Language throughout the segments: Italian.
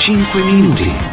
5 minuti.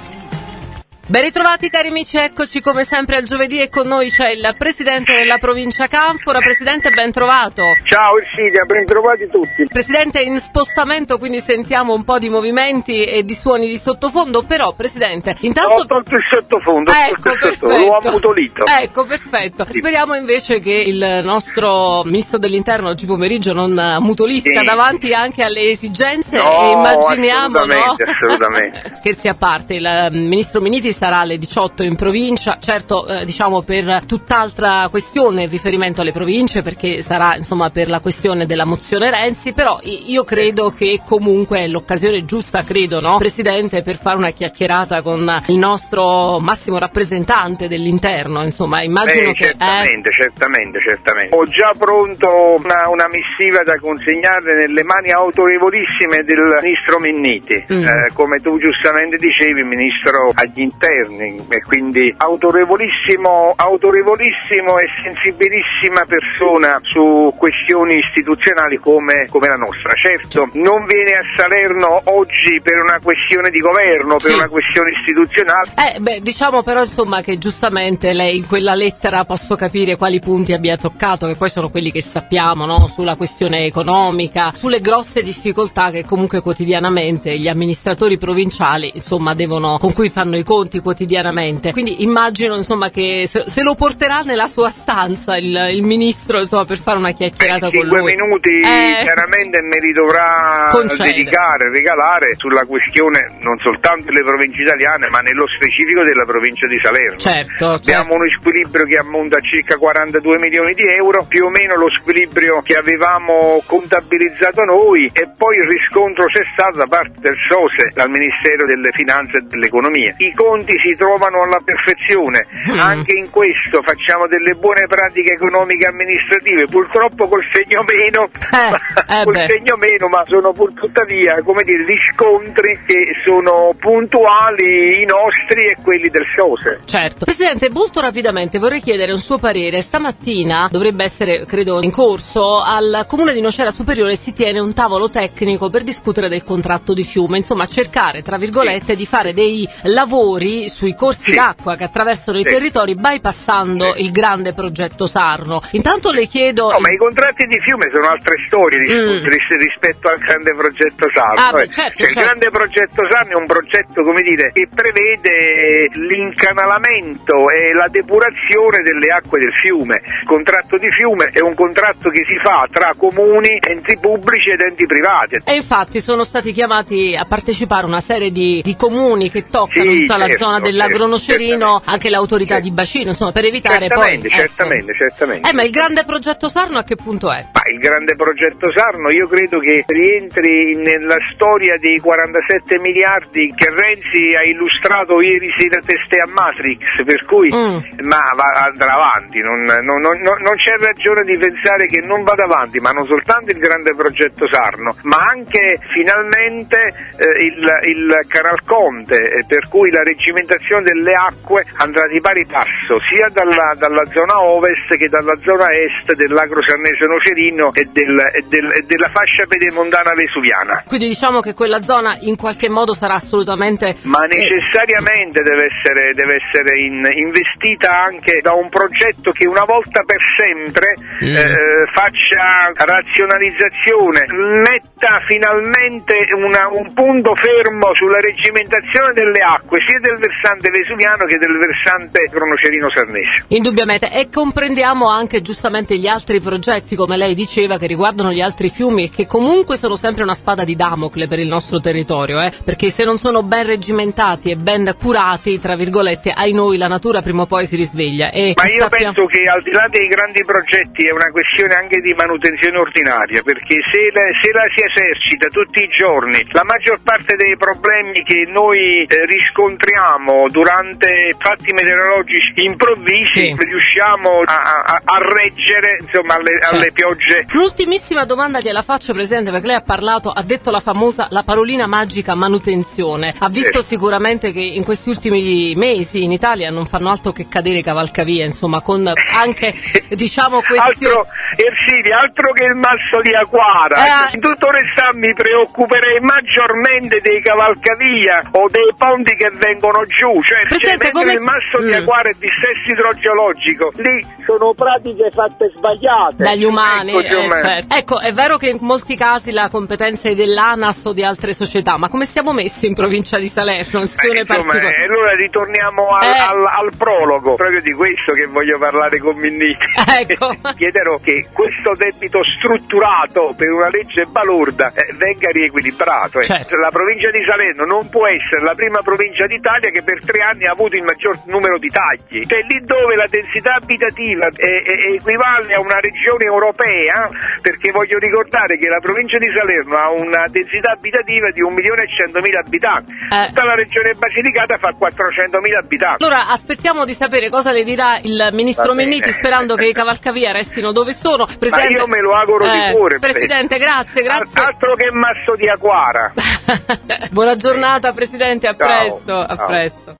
Ben ritrovati cari amici, eccoci come sempre al giovedì e con noi c'è il presidente della provincia Canfora. Presidente, ben trovato. Ciao Silvia, ben trovati tutti. Presidente, in spostamento, quindi sentiamo un po' di movimenti e di suoni di sottofondo, però Presidente, intanto... Ho tolto il sottofondo, perfetto. L'ho ammutolito. Ecco, perfetto. Speriamo invece che il nostro Ministro dell'Interno oggi pomeriggio non mutolisca davanti anche alle esigenze e immaginiamo... Assolutamente. Scherzi a parte, il Ministro Minniti sarà alle 18 in provincia, certo diciamo per tutt'altra questione in riferimento alle province, perché sarà insomma per la questione della mozione Renzi, però io credo che comunque è l'occasione giusta, credo, no? Presidente, per fare una chiacchierata con il nostro massimo rappresentante dell'interno, insomma immagino che... Certamente. Ho già pronto una missiva da consegnare nelle mani autorevolissime del Ministro Minniti, come tu giustamente dicevi, Ministro agli Interni, e quindi autorevolissimo e sensibilissima persona su questioni istituzionali come la nostra. Certo, non viene a Salerno oggi per una questione di governo, per una questione istituzionale. Diciamo però insomma che giustamente lei in quella lettera posso capire quali punti abbia toccato, che poi sono quelli che sappiamo, no? Sulla questione economica, sulle grosse difficoltà che comunque quotidianamente gli amministratori provinciali insomma con cui fanno i conti quotidianamente, quindi immagino insomma che se lo porterà nella sua stanza il ministro insomma per fare una chiacchierata con lui. 5 minuti chiaramente me li dovrà regalare sulla questione non soltanto delle province italiane ma nello specifico della provincia di Salerno. Certo. Abbiamo uno squilibrio che ammonta a circa 42 milioni di euro, più o meno lo squilibrio che avevamo contabilizzato noi, e poi il riscontro c'è stato da parte del SOSE, dal Ministero delle Finanze e dell'Economia. I conti si trovano alla perfezione, anche in questo facciamo delle buone pratiche economiche amministrative, purtroppo col segno meno, ma sono pur tuttavia riscontri che sono puntuali, i nostri e quelli del SOSE. Certo. Presidente, molto rapidamente vorrei chiedere un suo parere. Stamattina dovrebbe essere, credo, in corso al Comune di Nocera Superiore si tiene un tavolo tecnico per discutere del contratto di fiume, insomma cercare tra virgolette di fare dei lavori sui corsi d'acqua che attraversano i territori bypassando il grande progetto Sarno. Intanto le chiedo... No, ma i contratti di fiume sono altre storie rispetto al grande progetto Sarno. Il grande progetto Sarno è un progetto, che prevede l'incanalamento e la depurazione delle acque del fiume. Il contratto di fiume è un contratto che si fa tra comuni, enti pubblici ed enti privati. E infatti sono stati chiamati a partecipare una serie di comuni che toccano tutta la zona dell'Agro Nocerino, anche l'autorità di bacino, insomma, per evitare certamente. Ma il grande progetto Sarno a che punto è? Il grande progetto Sarno io credo che rientri nella storia dei 47 miliardi che Renzi ha illustrato ieri sera teste a Matrix, per cui andrà avanti, non c'è ragione di pensare che non vada avanti, ma non soltanto il grande progetto Sarno, ma anche finalmente il Canal Conte, per cui la reggimentazione delle acque andrà di pari passo sia dalla zona ovest che dalla zona est dell'Agro Sarnese Nocerino e della fascia pedemontana vesuviana. Quindi diciamo che quella zona in qualche modo sarà assolutamente... Ma necessariamente deve essere investita anche da un progetto che una volta per sempre faccia razionalizzazione, metta finalmente un punto fermo sulla reggimentazione delle acque sia del versante vesuviano che del versante cronocerino sarnese. Indubbiamente, e comprendiamo anche giustamente gli altri progetti, come lei diceva, che riguardano gli altri fiumi e che comunque sono sempre una spada di Damocle per il nostro territorio, perché se non sono ben reggimentati e ben curati, tra virgolette, ai noi la natura prima o poi si risveglia. Ma io penso che al di là dei grandi progetti è una questione anche di manutenzione ordinaria, perché se la si esercita tutti i giorni, la maggior parte dei problemi che noi riscontriamo diciamo, durante fatti meteorologici improvvisi, riusciamo a reggere, insomma, alle piogge. L'ultimissima domanda gliela faccio, Presidente, perché lei ha detto la parolina magica manutenzione. Ha visto sicuramente che in questi ultimi mesi in Italia non fanno altro che cadere i cavalcavia, insomma, con anche, diciamo, altro che il masso di Aquara. In tutta onestà mi preoccuperei maggiormente dei cavalcavia o dei ponti che vengono giù, cioè mentre il masso di Aquara è dissesto idrogeologico, lì sono pratiche fatte sbagliate dagli umani. Certo. Ecco, è vero che in molti casi la competenza è dell'ANAS o di altre società, ma come stiamo messi in provincia di Salerno? Allora ritorniamo al prologo, proprio di questo che voglio parlare con Minniti. Ecco. Chiederò che questo debito strutturato per una legge balorda venga riequilibrato. Certo. La provincia di Salerno non può essere la prima provincia d'Italia che per 3 anni ha avuto il maggior numero di tagli. Cioè lì dove la densità abitativa equivale a una regione europea, perché voglio ricordare che la provincia di Salerno ha una densità abitativa di 1.100.000 abitanti. Tutta la regione Basilicata fa 400.000 abitanti. Allora aspettiamo di sapere cosa le dirà il ministro Minniti, sperando che i cavalcavia restino dove sono. Presidente, ma io me lo auguro di cuore. Presidente, grazie. Altro che masso di Aquara. Buona giornata, Presidente, a presto.